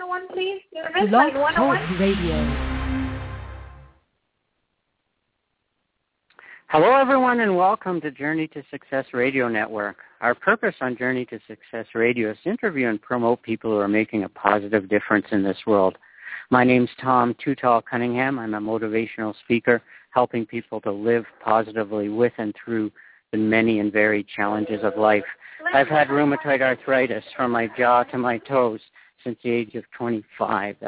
101, please. Blog Talk Radio. Hello, everyone, and welcome to Journey to Success Radio Network. Our purpose on Journey to Success Radio is to interview and promote people who are making a positive difference in this world. My name's Tom Tootal Cunningham. I'm a motivational speaker helping people to live positively with and through the many and varied challenges of life. I've had rheumatoid arthritis from my jaw to my toes since the age of 5.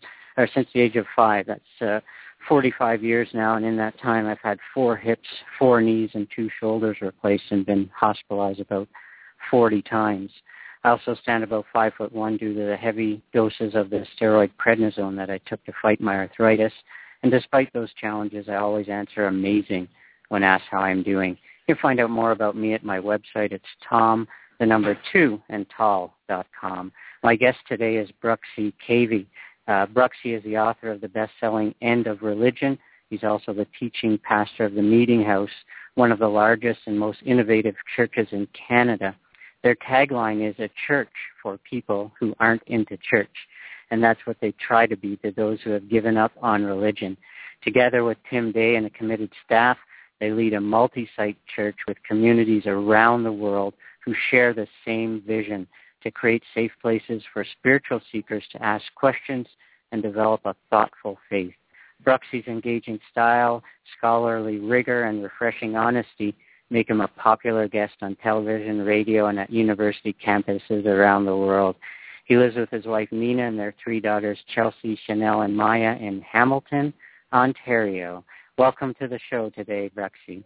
That's 45 years now, and in that time I've had 4 hips, 4 knees, and 2 shoulders replaced and been hospitalized about 40 times. I also stand about 5'1" due to the heavy doses of the steroid prednisone that I took to fight my arthritis. And despite those challenges, I always answer amazing when asked how I'm doing. You can find out more about me at my website. It's tom2andtall.com. My guest today is Bruxy Cavey. Bruxy is the author of the best-selling End of Religion. He's also the teaching pastor of the Meeting House, one of the largest and most innovative churches in Canada. Their tagline is a church for people who aren't into church, and that's what they try to be to those who have given up on religion. Together with Tim Day and a committed staff, they lead a multi-site church with communities around the world who share the same vision to create safe places for spiritual seekers to ask questions and develop a thoughtful faith. Bruxy's engaging style, scholarly rigor, and refreshing honesty make him a popular guest on television, radio, and at university campuses around the world. He lives with his wife Nina and their 3 daughters, Chelsea, Chanel, and Maya, in Hamilton, Ontario. Welcome to the show today, Bruxy.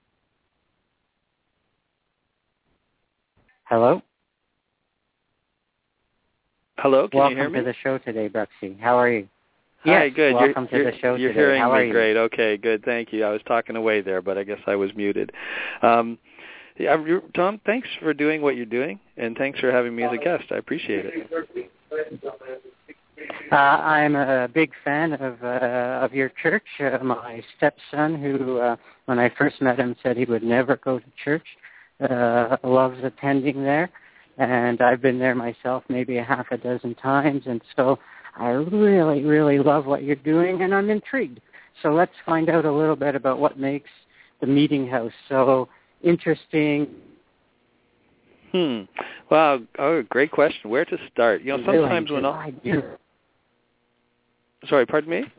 Hello? Hello, can you hear me? Welcome to the show today, Bruxy. How are you? Hi, yes, good. Welcome to the show you're today. Hearing How are me you? Great. Okay, good. Thank you. I was talking away there, but I guess I was muted. Tom, thanks for doing what you're doing, and thanks for having me as a guest. I appreciate it. I'm a big fan of your church. My stepson, who when I first met him said he would never go to church, loves attending there. And I've been there myself maybe a half a dozen times, and so I really, really love what you're doing, and I'm intrigued. So let's find out a little bit about what makes the Meeting House so interesting. Wow. Oh, great question. Where to start? You know, sometimes when Sorry, pardon me?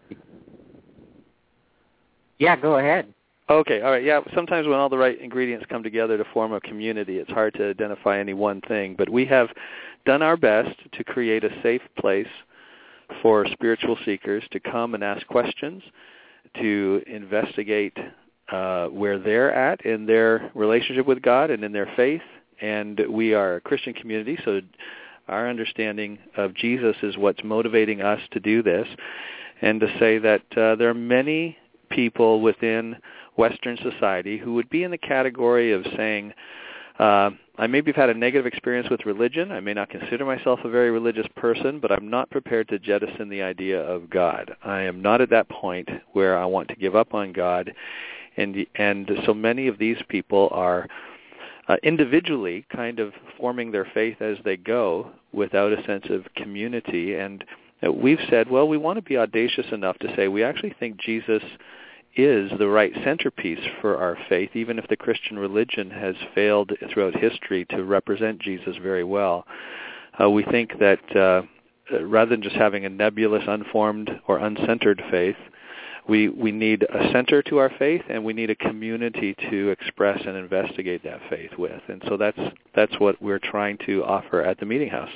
Yeah, go ahead. Okay, all right. Yeah, sometimes when all the right ingredients come together to form a community, it's hard to identify any one thing. But we have done our best to create a safe place for spiritual seekers to come and ask questions, to investigate where they're at in their relationship with God and in their faith. And we are a Christian community, so our understanding of Jesus is what's motivating us to do this, and to say that there are many people within Western society who would be in the category of saying, I maybe have had a negative experience with religion. I may not consider myself a very religious person, but I'm not prepared to jettison the idea of God. I am not at that point where I want to give up on God. And so many of these people are individually kind of forming their faith as they go without a sense of community. And we've said, well, we want to be audacious enough to say we actually think Jesus is the right centerpiece for our faith, even if the Christian religion has failed throughout history to represent Jesus very well. We think that rather than just having a nebulous, unformed, or uncentered faith, we need a center to our faith, and we need a community to express and investigate that faith with. And so that's what we're trying to offer at the Meeting House.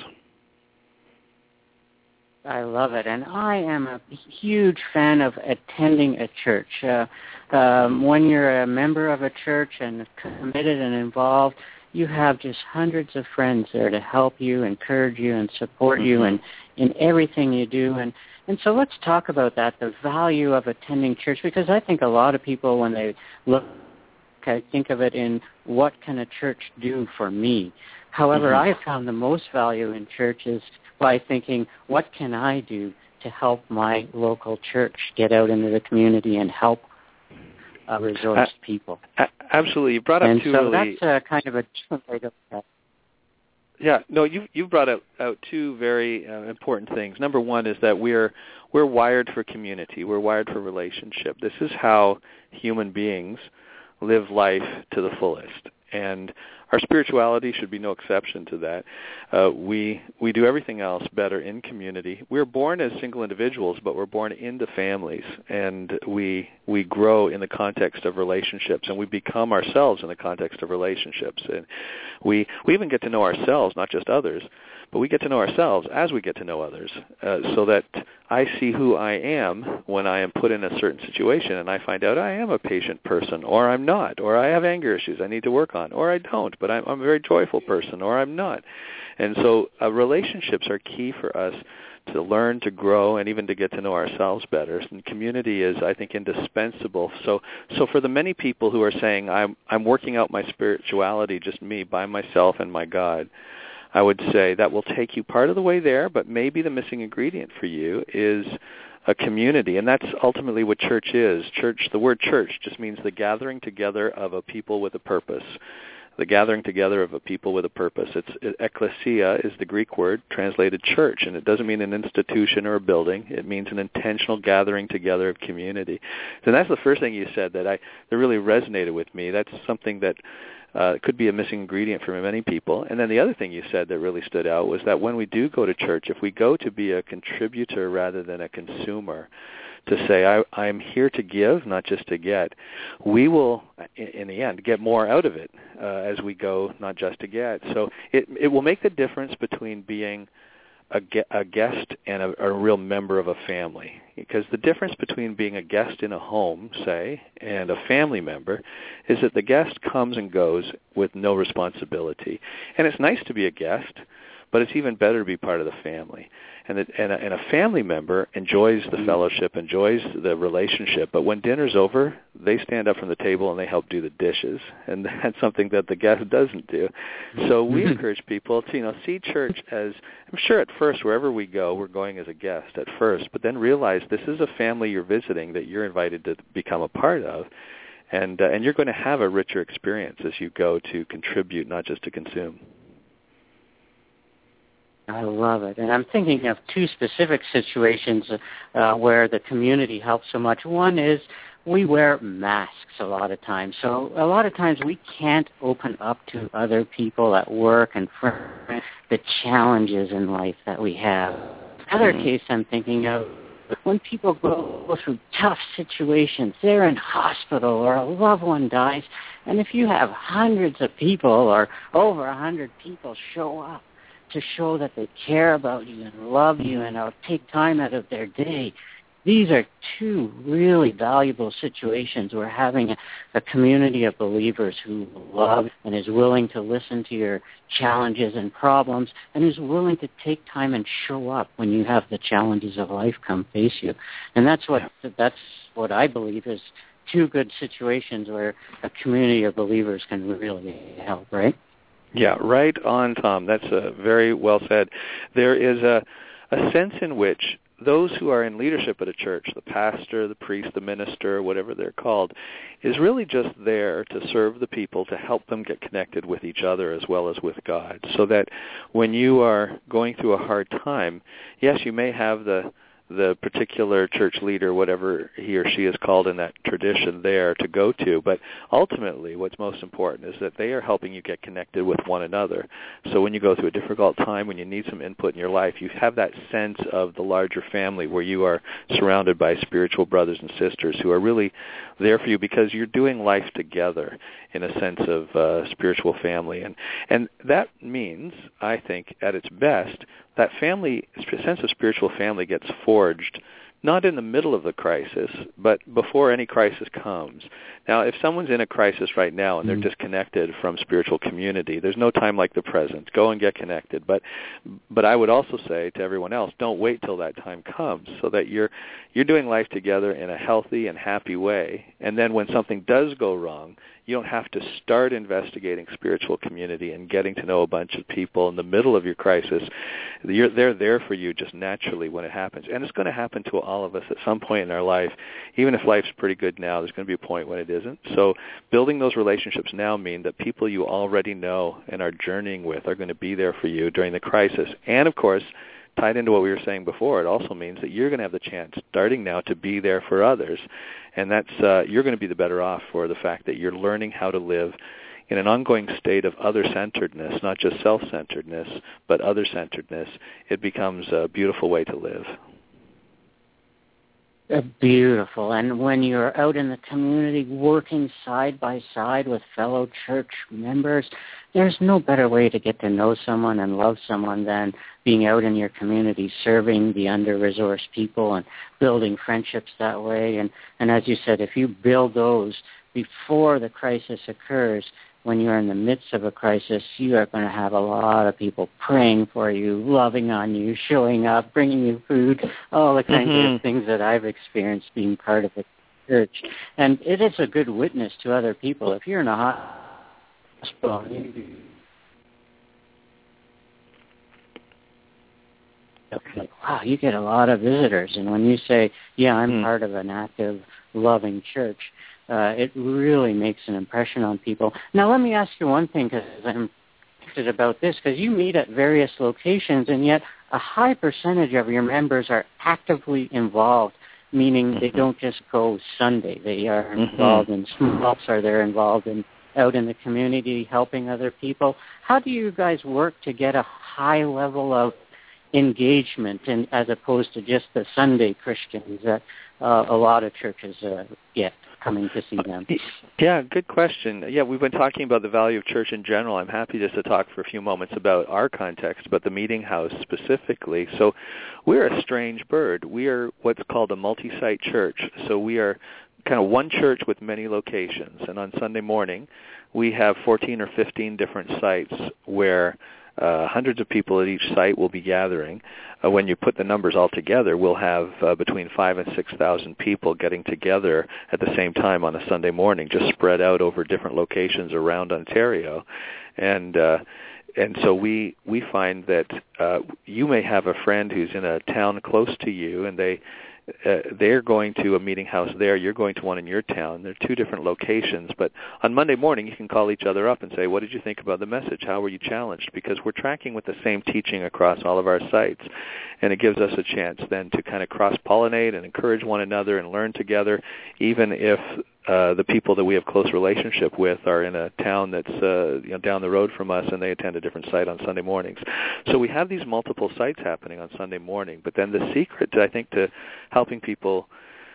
I love it, and I am a huge fan of attending a church. When you're a member of a church and committed and involved, you have just hundreds of friends there to help you, encourage you, and support you in everything you do. And so let's talk about that, the value of attending church, because I think a lot of people, when they look, think of it in what can a church do for me. However, I have found the most value in church is by thinking, what can I do to help my local church get out into the community and help resource people? Absolutely. You brought up and two so really... that's kind of a different way to look at it. Yeah, no, you've brought out two very important things. Number one is that we're wired for community. We're wired for relationship. This is how human beings live life to the fullest, and our spirituality should be no exception to that. We do everything else better in community. We're born as single individuals, but we're born into families, and we grow in the context of relationships, and we become ourselves in the context of relationships. And we even get to know ourselves, not just others, but we get to know ourselves as we get to know others, so that I see who I am when I am put in a certain situation, and I find out I am a patient person, or I'm not, or I have anger issues I need to work on, or I don't, but I'm a very joyful person, or I'm not. And so relationships are key for us to learn, to grow, and even to get to know ourselves better. And community is, I think, indispensable. So for the many people who are saying, I'm working out my spirituality, just me, by myself and my God, I would say that will take you part of the way there, but maybe the missing ingredient for you is a community, and that's ultimately what church is. Church, the word church just means the gathering together of a people with a purpose. The gathering together of a people with a purpose. Ecclesia is the Greek word translated church, and it doesn't mean an institution or a building. It means an intentional gathering together of community. So that's the first thing you said that really resonated with me. That's something that could be a missing ingredient for many people. And then the other thing you said that really stood out was that when we do go to church, if we go to be a contributor rather than a consumer, to say, I'm here to give, not just to get, we will, in the end, get more out of it as we go, not just to get. So it will make the difference between being a guest and a real member of a family. Because the difference between being a guest in a home, say, and a family member is that the guest comes and goes with no responsibility. And it's nice to be a guest, but it's even better to be part of the family. And a family member enjoys the fellowship, enjoys the relationship, but when dinner's over, they stand up from the table and they help do the dishes, and that's something that the guest doesn't do. So we encourage people to see church as, I'm sure at first, wherever we go, we're going as a guest at first, but then realize this is a family you're visiting that you're invited to become a part of, and you're going to have a richer experience as you go to contribute, not just to consume. I love it. And I'm thinking of two specific situations where the community helps so much. One is we wear masks a lot of times. So a lot of times we can't open up to other people at work and friends the challenges in life that we have. Another case I'm thinking of, when people go through tough situations, they're in hospital or a loved one dies, and if you have hundreds of people or over 100 people show up to show that they care about you and love you and take time out of their day, these are two really valuable situations where having a community of believers who love and is willing to listen to your challenges and problems and is willing to take time and show up when you have the challenges of life come face you. And that's what I believe is two good situations where a community of believers can really help, right? Yeah, right on, Tom. That's very well said. There is a sense in which those who are in leadership at a church, the pastor, the priest, the minister, whatever they're called, is really just there to serve the people, to help them get connected with each other as well as with God. So that when you are going through a hard time, yes, you may have the particular church leader, whatever he or she is called in that tradition, there to go to. But ultimately, what's most important is that they are helping you get connected with one another. So when you go through a difficult time, when you need some input in your life, you have that sense of the larger family where you are surrounded by spiritual brothers and sisters who are really there for you because you're doing life together in a sense of spiritual family. And that means, I think, at its best, that family, sense of spiritual family gets forged not in the middle of the crisis, but before any crisis comes. Now, if someone's in a crisis right now and they're disconnected from spiritual community, there's no time like the present. Go and get connected. But I would also say to everyone else, don't wait till that time comes, so that you're doing life together in a healthy and happy way. And then when something does go wrong, You don't have to start investigating spiritual community and getting to know a bunch of people in the middle of your crisis. They're there for you just naturally when it happens. And it's going to happen to all of us at some point in our life. Even if life's pretty good now, there's going to be a point when it isn't. So building those relationships now mean that people you already know and are journeying with are going to be there for you during the crisis. And, of course, tied into what we were saying before, it also means that you're going to have the chance, starting now, to be there for others. And that's you're going to be the better off for the fact that you're learning how to live in an ongoing state of other-centeredness, not just self-centeredness, but other-centeredness. It becomes a beautiful way to live. Beautiful. And when you're out in the community working side by side with fellow church members, there's no better way to get to know someone and love someone than being out in your community, serving the under-resourced people and building friendships that way. And as you said, if you build those before the crisis occurs, when you're in the midst of a crisis, you are going to have a lot of people praying for you, loving on you, showing up, bringing you food, all the kinds of things that I've experienced being part of the church. And it is a good witness to other people. If you're in a hospital, wow, you get a lot of visitors. And when you say, yeah, I'm part of an active, loving church, it really makes an impression on people. Now, let me ask you one thing, because I'm interested about this, because you meet at various locations, and yet a high percentage of your members are actively involved, meaning they don't just go Sunday. They are involved in small groups, or they're involved in out in the community helping other people. How do you guys work to get a high level of engagement, and as opposed to just the Sunday Christians that a lot of churches get coming to see them? Yeah, good question. Yeah, we've been talking about the value of church in general. I'm happy just to talk for a few moments about our context, but the meeting house specifically. So we're a strange bird. We are what's called a multi-site church. So we are kind of one church with many locations. And on Sunday morning, we have 14 or 15 different sites where hundreds of people at each site will be gathering. When you put the numbers all together, we'll have between 5,000 and 6,000 people getting together at the same time on a Sunday morning, just spread out over different locations around Ontario. And so we find that you may have a friend who's in a town close to you, and they're going to a meeting house there. You're going to one in your town. They're two different locations. But on Monday morning, you can call each other up and say, what did you think about the message? How were you challenged? Because we're tracking with the same teaching across all of our sites. And it gives us a chance then to kind of cross-pollinate and encourage one another and learn together, even if the people that we have close relationship with are in a town that's down the road from us, and they attend a different site on Sunday mornings. So we have these multiple sites happening on Sunday morning. But then the secret, I think, to helping people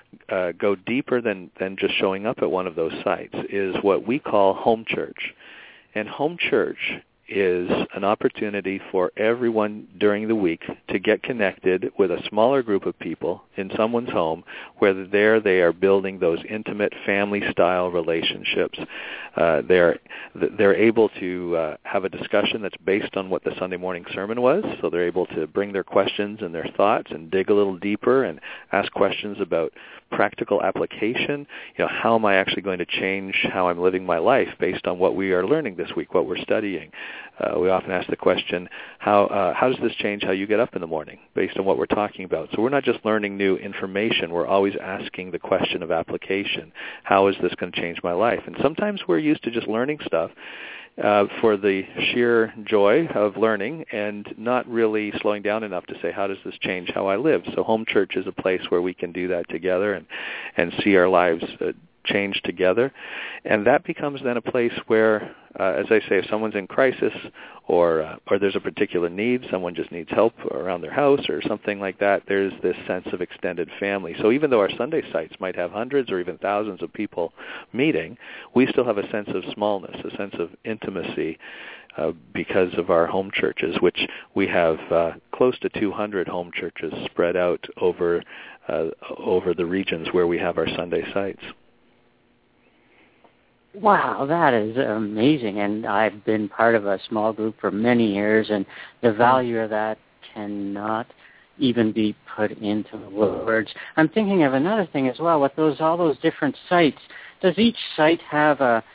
go deeper than just showing up at one of those sites is what we call home church. And home church is an opportunity for everyone during the week to get connected with a smaller group of people in someone's home, where there they are building those intimate family-style relationships. They're able to have a discussion that's based on what the Sunday morning sermon was, so they're able to bring their questions and their thoughts and dig a little deeper and ask questions about practical application. How am I actually going to change how I'm living my life based on what we are learning this week, what we're studying? We often ask the question, how does this change how you get up in the morning based on what we're talking about? So we're not just learning new information. We're always asking the question of application. How is this going to change my life? And sometimes we're used to just learning stuff for the sheer joy of learning and not really slowing down enough to say, how does this change how I live? So home church is a place where we can do that together and see our lives change together. And that becomes then a place where, as I say, if someone's in crisis or there's a particular need, someone just needs help around their house or something like that, there's this sense of extended family. So even though our Sunday sites might have hundreds or even thousands of people meeting, we still have a sense of smallness, a sense of intimacy because of our home churches, which we have close to 200 home churches spread out over the regions where we have our Sunday sites. Wow, that is amazing. And I've been part of a small group for many years, and the value of that cannot even be put into words. I'm thinking of another thing as well. With all those different sites, does each site have a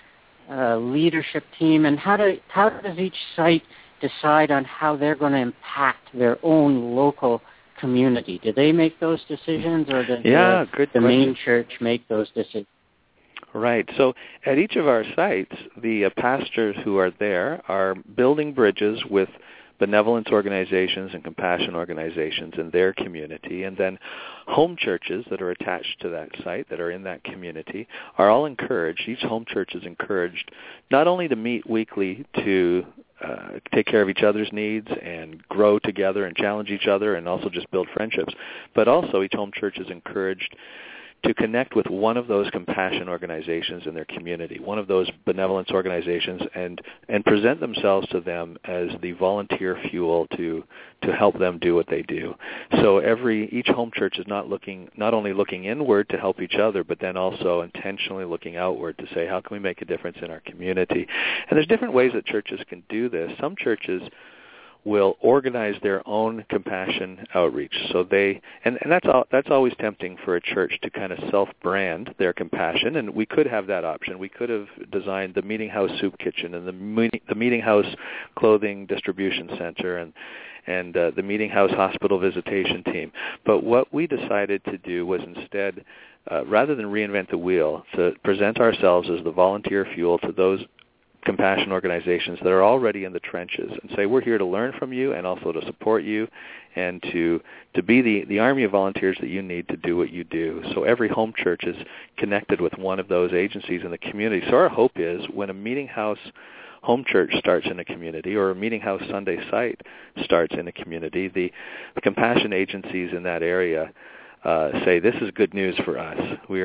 leadership team, and how does each site decide on how they're going to impact their own local community? Do they make those decisions, or does the main church make those decisions? Right. So at each of our sites, the pastors who are there are building bridges with benevolence organizations and compassion organizations in their community, and then home churches that are attached to that site, that are in that community, are all encouraged. Each home church is encouraged not only to meet weekly to take care of each other's needs and grow together and challenge each other and also just build friendships, but also each home church is encouraged to connect with one of those compassion organizations in their community, one of those benevolence organizations, and present themselves to them as the volunteer fuel to help them do what they do. So each home church is not only looking inward to help each other, but then also intentionally looking outward to say, how can we make a difference in our community? And there's different ways that churches can do this. Some churches will organize their own compassion outreach. So that's always tempting for a church to kind of self-brand their compassion, and we could have that option. We could have designed the Meeting House Soup Kitchen and the Meeting House Clothing Distribution Center and the Meeting House Hospital Visitation Team. But what we decided to do was instead, rather than reinvent the wheel, to present ourselves as the volunteer fuel to those compassion organizations that are already in the trenches and say, we're here to learn from you and also to support you and to be the army of volunteers that you need to do what you do. So every home church is connected with one of those agencies in the community. So our hope is when a Meeting House home church starts in a community or a Meeting House Sunday site starts in a community, the compassion agencies in that area say, this is good news for us.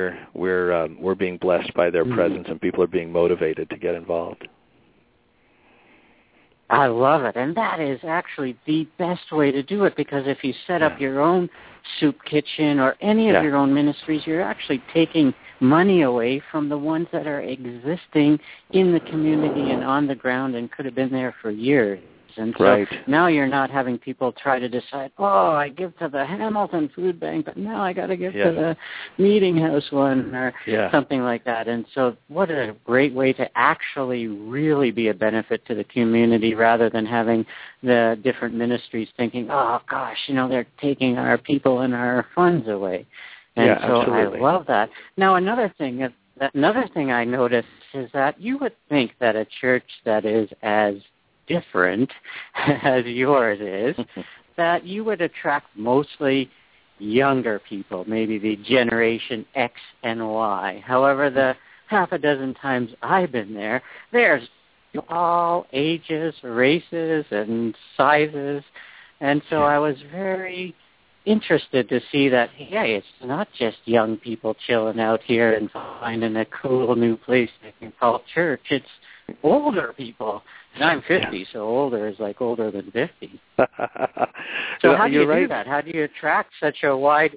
We're being blessed by their presence, and people are being motivated to get involved. I love it, and that is actually the best way to do it, because if you set up your own soup kitchen or any of your own ministries, you're actually taking money away from the ones that are existing in the community and on the ground and could have been there for years. And so now you're not having people try to decide, I give to the Hamilton Food Bank, but now I got to give to the Meeting House one or something like that. And so what a great way to actually really be a benefit to the community rather than having the different ministries thinking, they're taking our people and our funds away. And so absolutely. I love that. Now, another thing I noticed is that you would think that a church that is as different as yours is, that you would attract mostly younger people, maybe the generation X and Y. However, the half a dozen times I've been there, there's all ages, races, and sizes. And so I was very interested to see that, it's not just young people chilling out here and finding a cool new place they can call church. It's older people. And I'm 50, so older is like older than 50. So how do you do that? How do you attract such a wide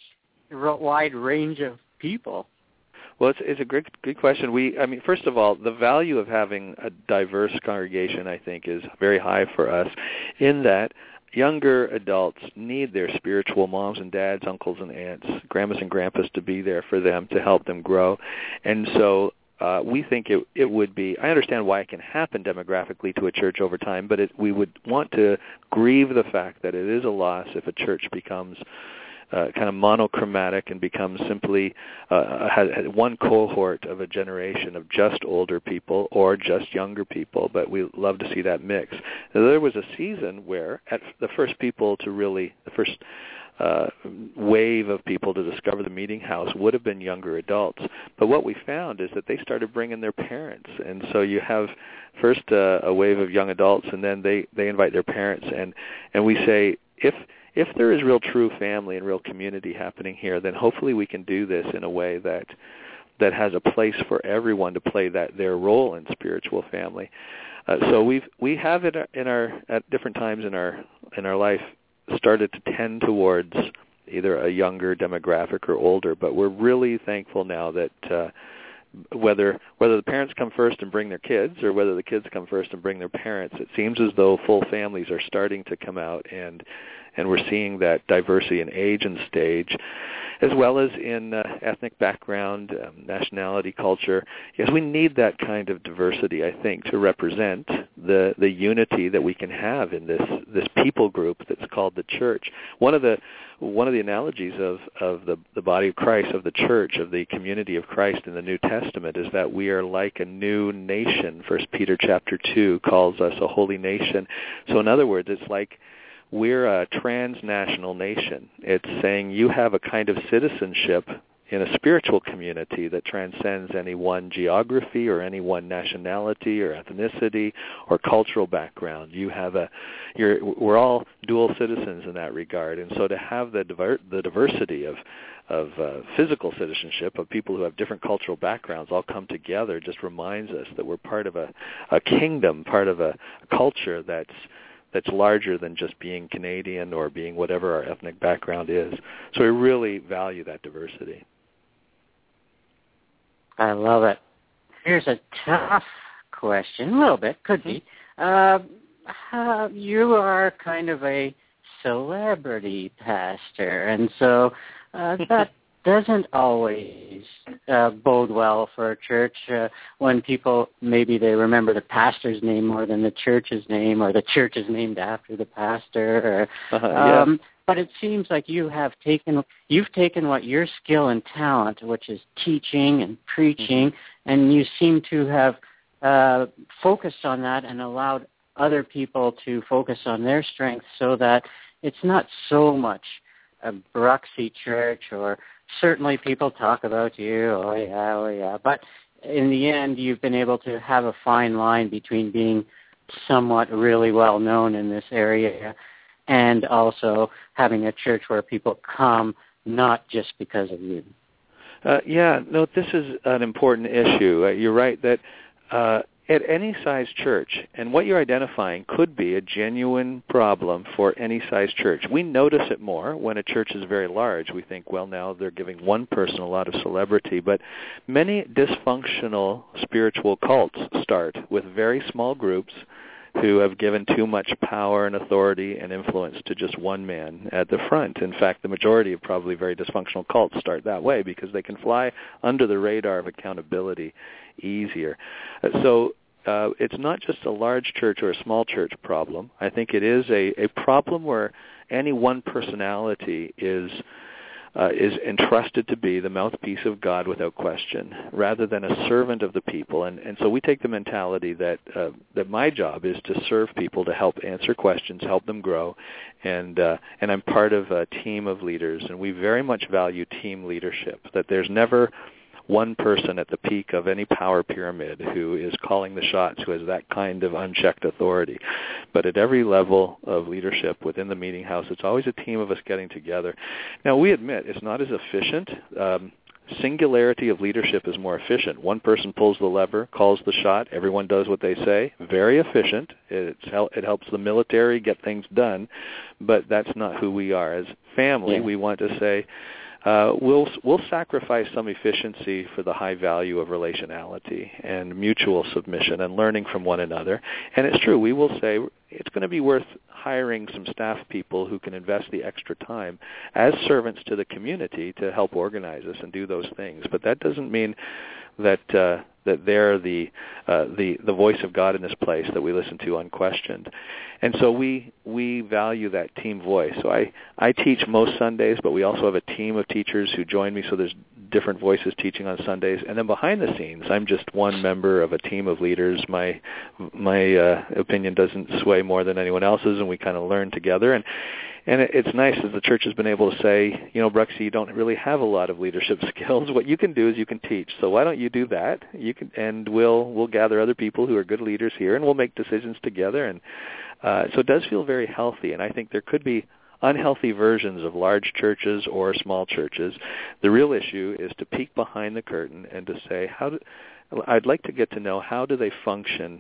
range of people? Well, it's a good question. First of all, the value of having a diverse congregation, I think, is very high for us in that younger adults need their spiritual moms and dads, uncles and aunts, grandmas and grandpas to be there for them to help them grow. And so we think it would be, I understand why it can happen demographically to a church over time, but we would want to grieve the fact that it is a loss if a church becomes kind of monochromatic and becomes simply has one cohort of a generation of just older people or just younger people, but we love to see that mix. Now, there was a season where the first wave of people to discover the Meeting House would have been younger adults. But what we found is that they started bringing their parents. And so you have first a wave of young adults, and then they invite their parents. And we say, if there is real true family and real community happening here, then hopefully we can do this in a way that has a place for everyone to play their role in spiritual family. So we have it at different times in our life started to tend towards either a younger demographic or older, but we're really thankful now that whether the parents come first and bring their kids or whether the kids come first and bring their parents, it seems as though full families are starting to come out and And we're seeing that diversity in age and stage, as well as in ethnic background, nationality, culture. Yes, we need that kind of diversity, I think, to represent the unity that we can have in this people group that's called the church. One of the analogies of the body of Christ, of the church, of the community of Christ in the New Testament is that we are like a new nation. 1 Peter chapter 2 calls us a holy nation. So in other words, it's like we're a transnational nation. It's saying you have a kind of citizenship in a spiritual community that transcends any one geography or any one nationality or ethnicity or cultural background. We're all dual citizens in that regard, and so to have the diversity of physical citizenship of people who have different cultural backgrounds all come together just reminds us that we're part of a kingdom, part of a culture that's larger than just being Canadian or being whatever our ethnic background is. So we really value that diversity. I love it. Here's a tough question, a little bit, could be. You are kind of a celebrity pastor, and so that doesn't always bode well for a church when people, maybe they remember the pastor's name more than the church's name, or the church is named after the pastor. But it seems like you've taken what your skill and talent, which is teaching and preaching, and you seem to have focused on that and allowed other people to focus on their strengths, so that it's not so much a Bruxy church, or certainly people talk about you, oh yeah, but in the end you've been able to have a fine line between being somewhat really well known in this area and also having a church where people come not just because of you. This is an important issue. You're right that at any size church, and what you're identifying could be a genuine problem for any size church. We notice it more when a church is very large. We think, well, now they're giving one person a lot of celebrity. But many dysfunctional spiritual cults start with very small groups who have given too much power and authority and influence to just one man at the front. In fact, the majority of probably very dysfunctional cults start that way because they can fly under the radar of accountability easier. So it's not just a large church or a small church problem. I think it is a problem where any one personality is entrusted to be the mouthpiece of God without question, rather than a servant of the people. And so we take the mentality that my job is to serve people, to help answer questions, help them grow, and I'm part of a team of leaders, and we very much value team leadership, that there's never one person at the peak of any power pyramid who is calling the shots, who has that kind of unchecked authority. But at every level of leadership within the meeting house, it's always a team of us getting together. Now, we admit it's not as efficient. Singularity of leadership is more efficient. One person pulls the lever, calls the shot, everyone does what they say. Very efficient. It helps the military get things done, but that's not who we are. As family, we want to say, we'll sacrifice some efficiency for the high value of relationality and mutual submission and learning from one another. And it's true, we will say it's going to be worth hiring some staff people who can invest the extra time as servants to the community to help organize us and do those things. But that doesn't mean that they're the voice of God in this place that we listen to unquestioned. And so we value that team voice. So I teach most Sundays, but we also have a team of teachers who join me, so there's different voices teaching on Sundays. And then behind the scenes, I'm just one member of a team of leaders. My opinion doesn't sway more than anyone else's, and we kind of learn together. And it's nice that the church has been able to say, Bruxy, you don't really have a lot of leadership skills. What you can do is you can teach. So why don't you do that? And we'll gather other people who are good leaders here, and we'll make decisions together. And so it does feel very healthy. And I think there could be unhealthy versions of large churches or small churches. The real issue is to peek behind the curtain and to say, I'd like to get to know how do they function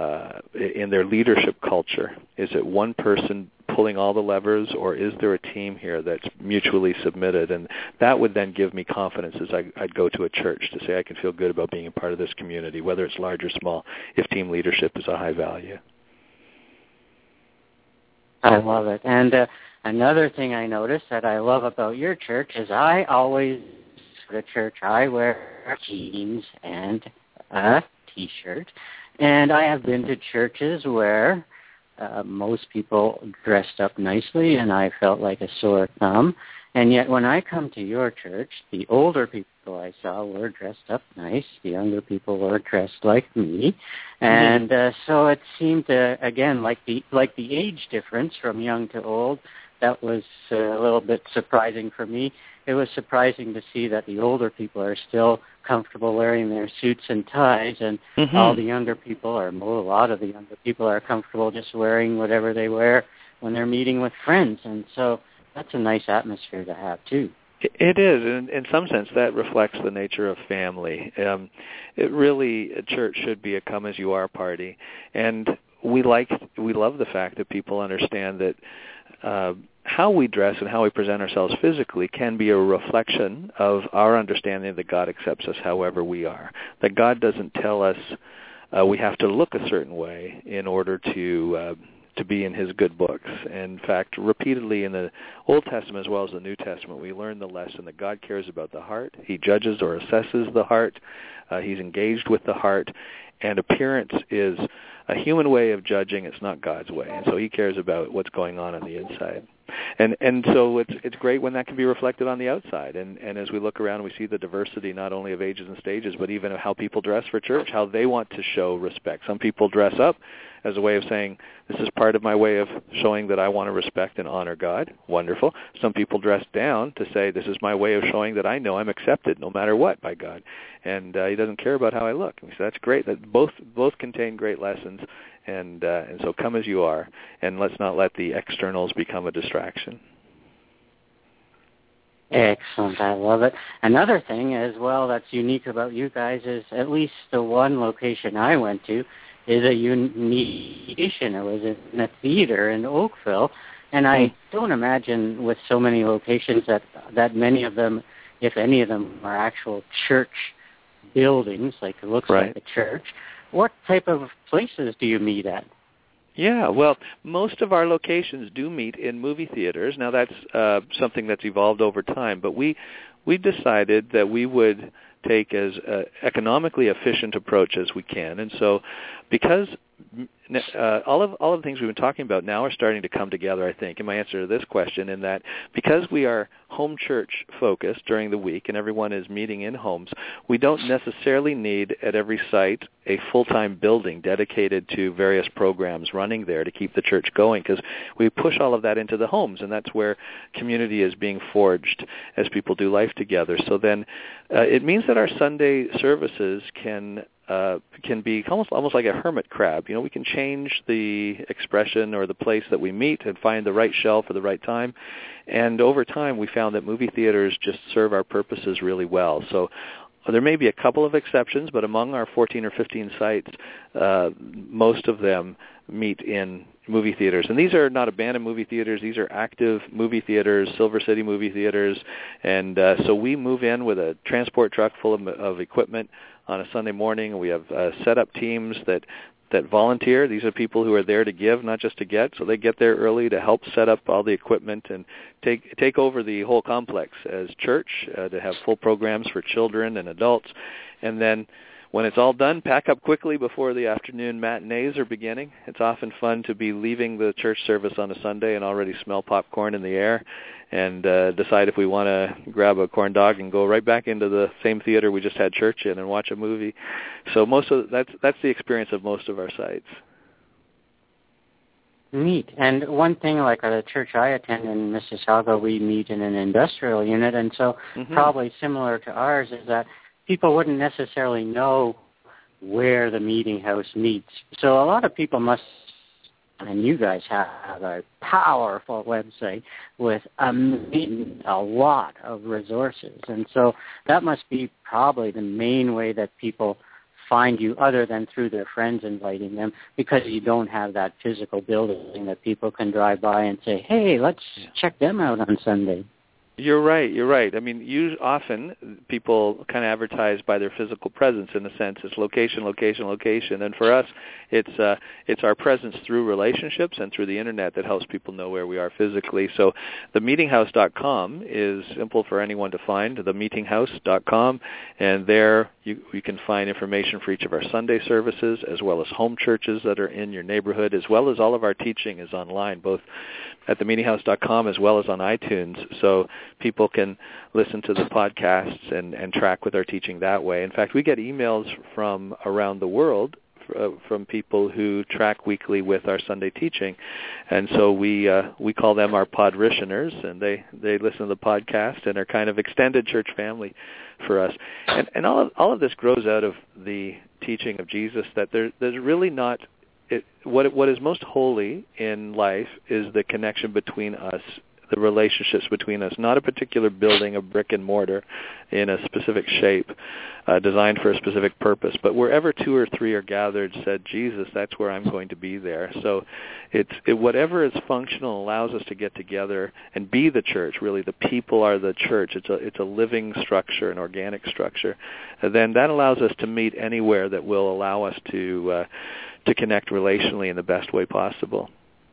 in their leadership culture. Is it one person pulling all the levers, or is there a team here that's mutually submitted? And that would then give me confidence as I'd go to a church to say I can feel good about being a part of this community, whether it's large or small, if team leadership is a high value. I love it. And Another thing I noticed that I love about your church is I always, for the church, I wear jeans and a T-shirt. And I have been to churches where most people dressed up nicely, and I felt like a sore thumb. And yet when I come to your church, the older people I saw were dressed up nice. The younger people were dressed like me. And so it seemed, again, like the age difference from young to old, that was a little bit surprising for me. It was surprising to see that the older people are still comfortable wearing their suits and ties, and all the younger people, or a lot of the younger people, are comfortable just wearing whatever they wear when they're meeting with friends. And so that's a nice atmosphere to have, too. It is, and in some sense that reflects the nature of family. It really, a church should be a come-as-you-are party, and we love the fact that people understand that how we dress and how we present ourselves physically can be a reflection of our understanding that God accepts us however we are. That God doesn't tell us we have to look a certain way in order to be in his good books. In fact, repeatedly in the Old Testament as well as the New Testament, we learn the lesson that God cares about the heart. He judges or assesses the heart. He's engaged with the heart. And appearance is a human way of judging. It's not God's way. And so he cares about what's going on the inside. And so it's great when that can be reflected on the outside. And as we look around, we see the diversity not only of ages and stages, but even of how people dress for church, how they want to show respect. Some people dress up as a way of saying, this is part of my way of showing that I want to respect and honor God. Wonderful. Some people dress down to say, this is my way of showing that I know I'm accepted no matter what by God. And he doesn't care about how I look. And so that's great. That both contain great lessons. And so come as you are, and let's not let the externals become a distraction. Excellent. I love it. Another thing as well that's unique about you guys is at least the one location I went to is a unique location. It was in a theater in Oakville, and I don't imagine with so many locations that many of them, if any of them, are actual church buildings, like it looks like a church. What type of places do you meet at? Yeah, well, most of our locations do meet in movie theaters. Now, that's something that's evolved over time, but we decided that we would take as economically efficient approach as we can. And so because all of the things we've been talking about now are starting to come together, I think, in my answer to this question, in that because we are home church focused during the week and everyone is meeting in homes, we don't necessarily need at every site a full-time building dedicated to various programs running there to keep the church going, because we push all of that into the homes, and that's where community is being forged as people do life together. So then it means that our Sunday services can be almost like a hermit crab. You know, we can change the expression or the place that we meet and find the right shelf for the right time. And over time, we found that movie theaters just serve our purposes really well. So there may be a couple of exceptions, but among our 14 or 15 sites, most of them meet in movie theaters. And these are not abandoned movie theaters. These are active movie theaters, Silver City movie theaters. And so we move in with a transport truck full of equipment on a Sunday morning. We have set-up teams that volunteer. These are people who are there to give, not just to get. So they get there early to help set up all the equipment and take over the whole complex as church, to have full programs for children and adults. And then when it's all done, pack up quickly before the afternoon matinees are beginning. It's often fun to be leaving the church service on a Sunday and already smell popcorn in the air and decide if we want to grab a corn dog and go right back into the same theater we just had church in and watch a movie. So that's the experience of most of our sites. Neat. And one thing, like at a church I attend in Mississauga, we meet in an industrial unit, and so probably similar to ours is that people wouldn't necessarily know where the meeting house meets. So a lot of people must, and you guys have a powerful website with a lot of resources. And so that must be probably the main way that people find you, other than through their friends inviting them, because you don't have that physical building that people can drive by and say, hey, let's check them out on Sunday. You're right. I mean, often people kind of advertise by their physical presence in a sense. It's location. And for us, it's our presence through relationships and through the internet that helps people know where we are physically. So themeetinghouse.com is simple for anyone to find, themeetinghouse.com, and there you can find information for each of our Sunday services, as well as home churches that are in your neighborhood, as well as all of our teaching is online, both at themeetinghouse.com as well as on iTunes, so people can listen to the podcasts and track with our teaching that way. In fact, we get emails from around the world from people who track weekly with our Sunday teaching, and so we call them our podrissioners, and they listen to the podcast and are kind of extended church family for us. And all of this grows out of the teaching of Jesus, that there's really not. What is most holy in life is the connection between us, the relationships between us, not a particular building of brick and mortar in a specific shape, designed for a specific purpose. But wherever 2 or 3 are gathered, said Jesus, that's where I'm going to be there. So whatever is functional allows us to get together and be the church. Really, the people are the church. It's a living structure, an organic structure. And then that allows us to meet anywhere that will allow us to connect relationally in the best way possible.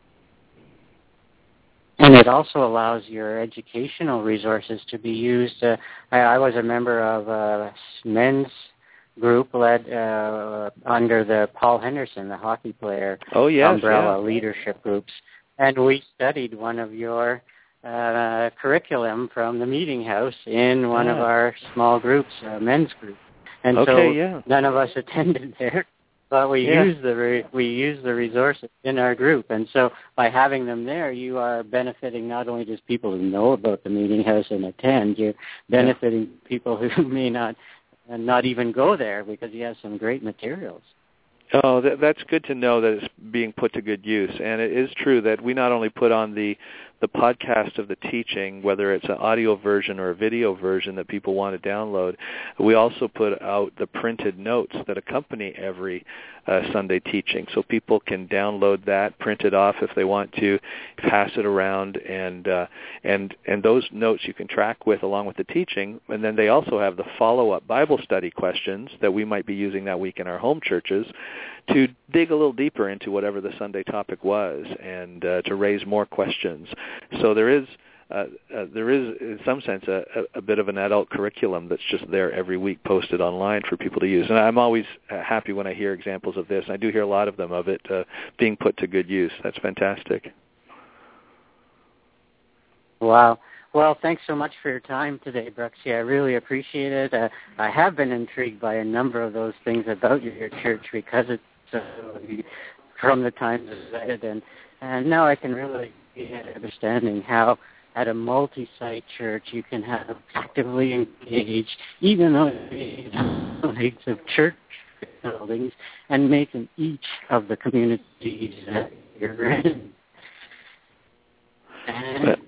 And it also allows your educational resources to be used. I was a member of a men's group led under the Paul Henderson, the hockey player, umbrella leadership groups. And we studied one of your curriculum from the Meeting House in one of our small groups, men's group. And none of us attended there. But we use the resources in our group, and so by having them there, you are benefiting not only just people who know about the Meeting House and attend, you're benefiting people who may not even go there, because you have some great materials. Oh, that's good to know that it's being put to good use. And it is true that we not only put on the podcast of the teaching, whether it's an audio version or a video version that people want to download, we also put out the printed notes that accompany every Sunday teaching. So people can download that, print it off if they want to, pass it around, and those notes you can track with along with the teaching. And then they also have the follow-up Bible study questions that we might be using that week in our home churches to dig a little deeper into whatever the Sunday topic was, and to raise more questions. So there is in some sense a bit of an adult curriculum that's just there every week, posted online for people to use. And I'm always happy when I hear examples of this. I do hear a lot of them of it being put to good use. That's fantastic. Wow. Well, thanks so much for your time today, Bruxy. I really appreciate it. I have been intrigued by a number of those things about your church because it's from the times I did, and now I can really get understanding how at a multi-site church you can have actively engaged, even though it's of church buildings, and making each of the communities that you're in. And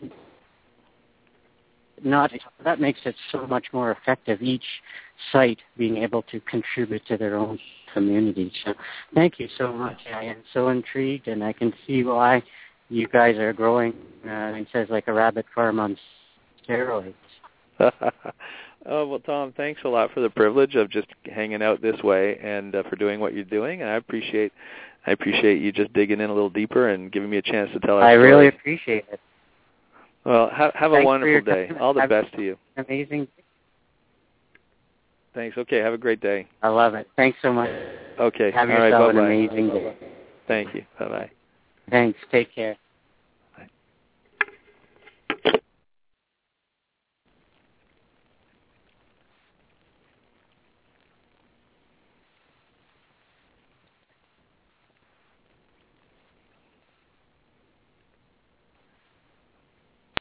that makes it so much more effective, each site being able to contribute to their own community. So thank you so much. I am so intrigued, and I can see why you guys are growing, it says, like a rabbit farm on steroids. Oh, well, Tom, thanks a lot for the privilege of just hanging out this way, and for doing what you're doing. And I appreciate you just digging in a little deeper and giving me a chance to tell our story. I really appreciate it. Well, have a wonderful day. All the best to you. Amazing. Thanks. Okay, have a great day. I love it. Thanks so much. Okay. Have yourself an amazing day. Thank you. Bye-bye. Thanks. Take care.